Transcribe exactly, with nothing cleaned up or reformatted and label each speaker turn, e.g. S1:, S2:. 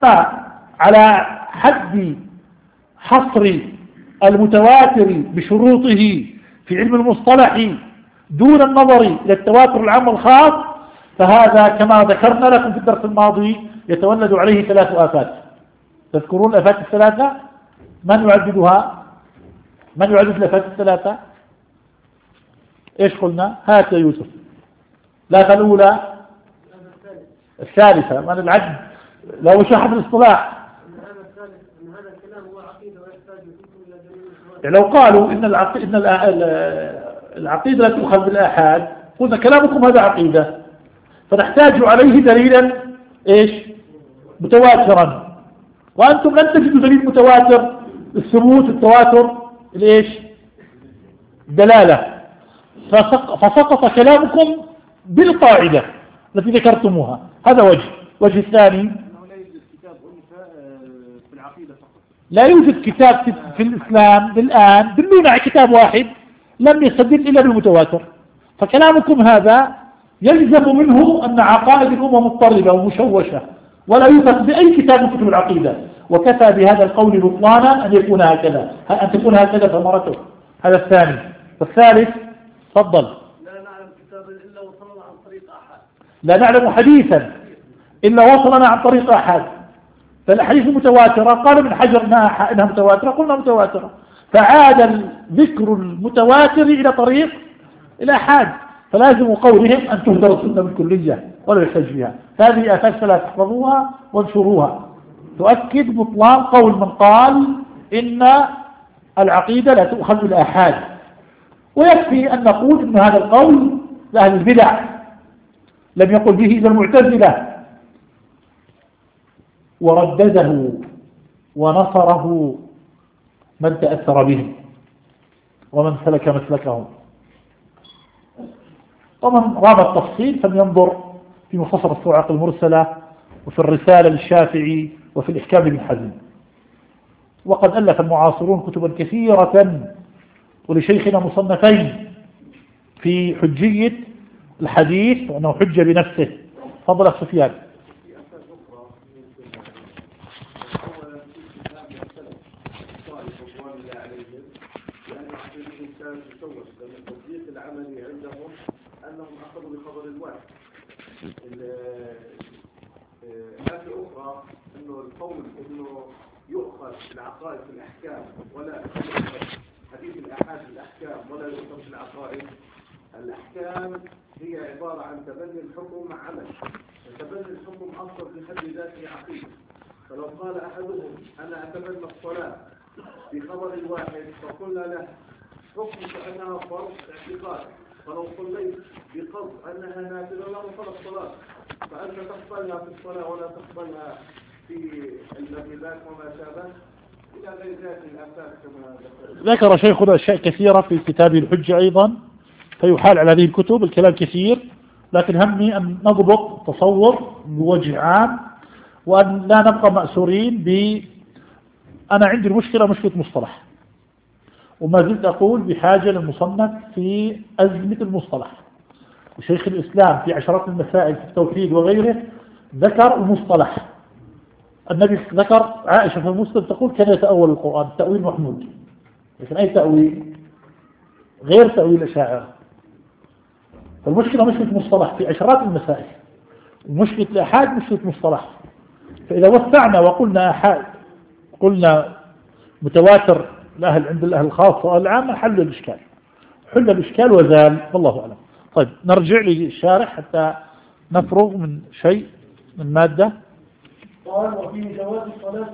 S1: على حد حصر المتواتر بشروطه في علم المصطلح دون النظر إلى التواتر العام والخاص، فهذا كما ذكرنا لكم في الدرس الماضي يتولد عليه ثلاث آفات. تذكرون الآفات الثلاثة؟ من يعددها؟ من يعدد الآفات الثلاثة؟ إيش قلنا؟ هات يا يوسف. الآفة الأولى الثالثة من العد لو شرح الاصطلاح. يعني لو قالوا إن العقيدة, إن العقيدة لا تؤخذ بالآحاد، قلنا كلامكم هذا عقيدة، فنحتاج عليه دليلا إيش متواترا، وأنتم لن تجدوا دليل متواتر الثبوت التواتر الإيش دلالة، فسقط كلامكم بالقاعدة التي ذكرتموها. هذا وجه. وجه الثاني لا يوجد كتاب في الإسلام الآن دلونا على كتاب واحد لم يستدل إلا بالمتواتر، فكلامكم هذا يلزم منه أن عقائد الأمة مضطربة ومشوشة ولا يوثق بأي كتاب من كتب العقيدة، وكفى بهذا القول بطلانا أن يكون هكذا أن تكون هكذا ثمرته. هذا الثاني. والثالث تفضل.
S2: لا نعلم كتابا إلا وصلنا عن طريق أحد.
S1: لا نعلم حديثا إلا وصلنا عن طريق أحد، فالأحاديث متواترة. قال ابن حجر إنها متواترة، قلنا متواترة، فعاد ذكر المتواتر إلى طريق الآحاد، فلازم قولهم أن تهدر السنة بالكلية ولا يحتج بها. هذه آثار ثلاث تحفظوها وانشروها تؤكد بطلان قول من قال إن العقيدة لا تؤخذ بالآحاد. ويكفي أن نقول إن هذا القول لأهل البدع لم يقل به إلا المعتزلة، وردده ونصره من تأثر بهم ومن سلك مسلكهم. ومن رام التفصيل فلينظر في مختصر الصواعق المرسلة وفي الرسالة للشافعي وفي الإحكام بن حزم. وقد ألف المعاصرون كتبا كثيرة، ولشيخنا مصنفين في حجية الحديث وأنه حجة بنفسه. فضل سفيان.
S2: أنهم أخذوا بخبر الواحد. الآية الأخرى أنه القول أنه يؤخذ العقائد في الأحكام ولا يؤخذ حديث الآحاد في الأحكام ولا يؤخذ في العقائد. الأحكام هي عبارة عن تبني الحكم مع عمل، تبني الحكم أصلا في حد ذاته عقيدة. فلو قال أحدهم أنا أتبنى الصلاة بخبر الواحد فقلنا له حكم كأنها فرض اعتقاد، فلو صليت بقصد أنها نافلة لا نصل الصلاة، فأنت تقبلها في الصلاة ولا تقبلها في المغيبات وما شابه إلى غير ذات الأفات كما
S1: ذكر شيخنا أشياء كثيرة في كتابه الحجة أيضا، فيحال على هذه الكتب. الكلام كثير، لكن همي أن نضبط تصور بوجه عام، وأن لا نبقى مأسورين ب أنا عندي المشكلة مشكلة مصطلح، وما زلت أقول بحاجة للمصنف في أزمة المصطلح. وشيخ الإسلام في عشرات المسائل في التوحيد وغيره ذكر المصطلح. النبي ذكر عائشة في المسلم تقول كان يتأول القرآن تأويل محمود، لكن أي تأويل غير تأويل الأشاعرة. فالمشكلة مشكلة مصطلح في عشرات المسائل، ومشكلة الآحاد مشكلة مصطلح. فإذا وسعنا وقلنا آحاد قلنا متواتر الأهل عند الأهل الخاصة والعامة حل الإشكال حل الإشكال وزال، والله أعلم. طيب نرجع للشارح حتى نفرغ من شيء من مادة. قال وفي جواز الصلاة